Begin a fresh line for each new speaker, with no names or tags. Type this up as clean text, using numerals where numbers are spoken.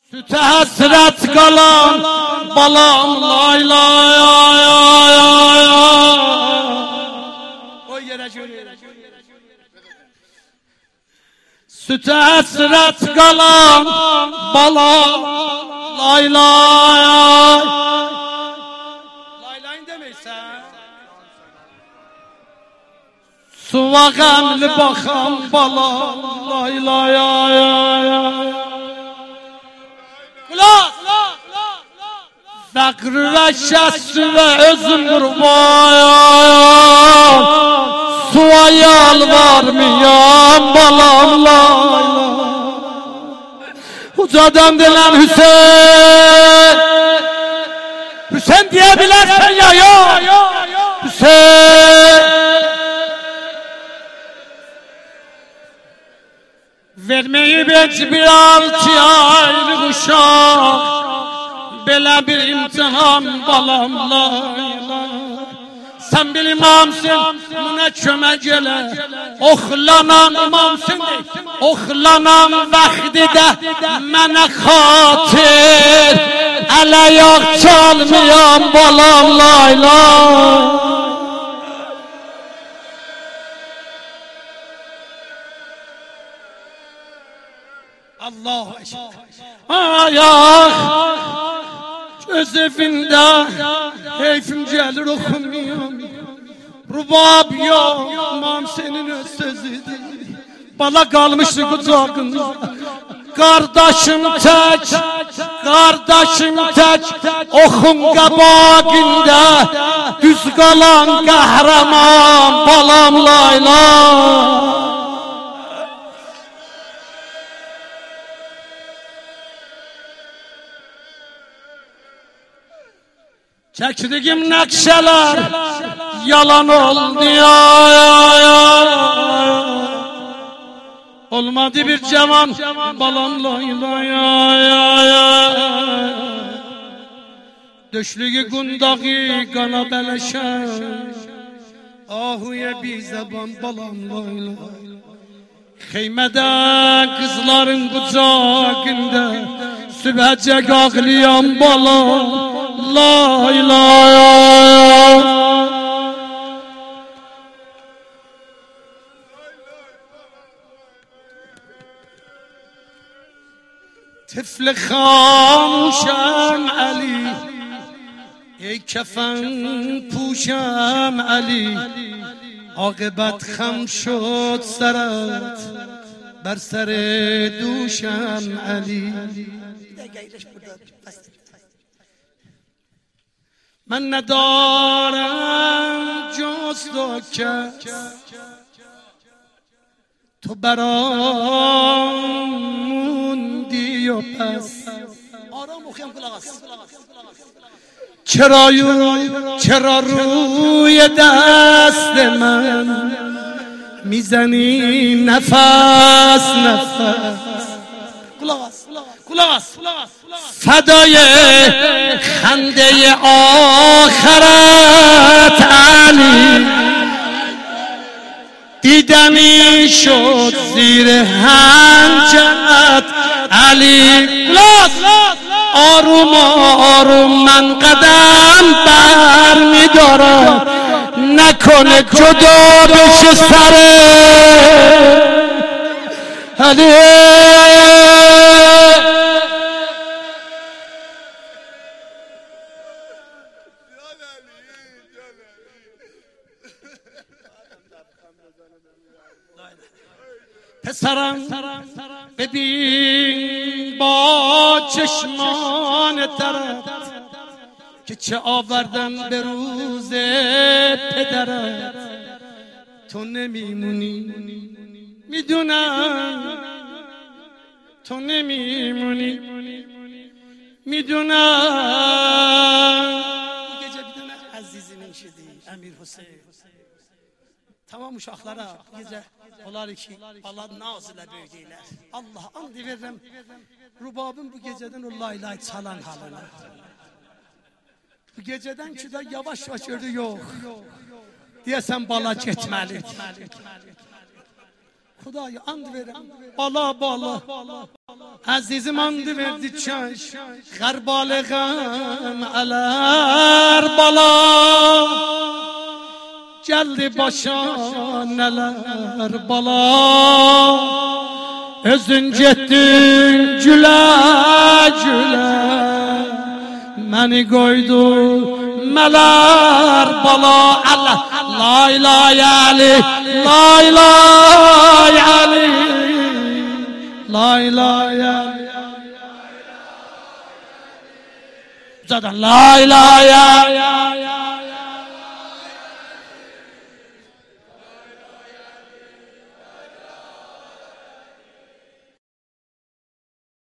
Süte hasret kalan balam lay lay ay ay ay ay. O yere şöyle. Süte hasret kalan balam lay lay ay. Lay lay demeysen. Suva gamli bakan balam lay lay ay ay ay. Fakr ve şahs ve özüm kurban suya yalvarmayan balamla Ucadan dilen Hüseyin Hüseyin diyebilirsen ya yok Hüseyin vermeyi bir 6 aylık uşak Belə bir imtihan balamla Sen bir imamsın buna kömək elə Oxlanan imamsın Oxlanan vaxtidə mənə xatir Ələ yox çalmayan balam layla Allahu Ekber Ayah Öz evinde heyfim gelir okumuyorum Rubab yok İmam senin öz sözüdür Bala kalmıştı kucağında Kardeşim tek Oxun qabağında Düz qalan kahraman Balam layla Çektiğim nakşeler yalan oldu ya. Olmadı bir cevan balamla ya. Döşlüğü gundağı kana beleşen Ahuye bir zeban balamla Xeymede kızların kucağında Sübhecek ağlayan balam La ilahe Tifli خاموشم علی ای کفن پوشم علی عاقبت خم شد سرت بر سر دوشم علی من ندارم جز تو کس تو برام موندی و پس چرا روی دست من میزنی نفس فدای خنده آخرت علی دیدمی شد زیر هنجرت علی آروم آروم من قدم بر میدارم نکنه جدا بشه سر علی پسرم ببین با چشمان ترت که چه آوردن به روز پدرت تو نمیمونی میدونم تو نمیمونی میدونم gece bir tane azizinin şidi Emir Hüseyin tamam uşaqlara gece onlar ki Allah nazile böyleyler Allah and veririm Rubabın bu geceden o laylay çalan halına bu geceden ki de yavaş yavaş öldü yok diyesen bala geçmeli Xudaya and verirəm. Bala Əzizim and verdi çəş Qərbalıqəm ələr bala Gəldi başa nələr bala Özün getdin gülə gülə Məni qoydu mələr bala Allah La ilahe Ali La ilahe Ali La ilahe Zaten La ilahe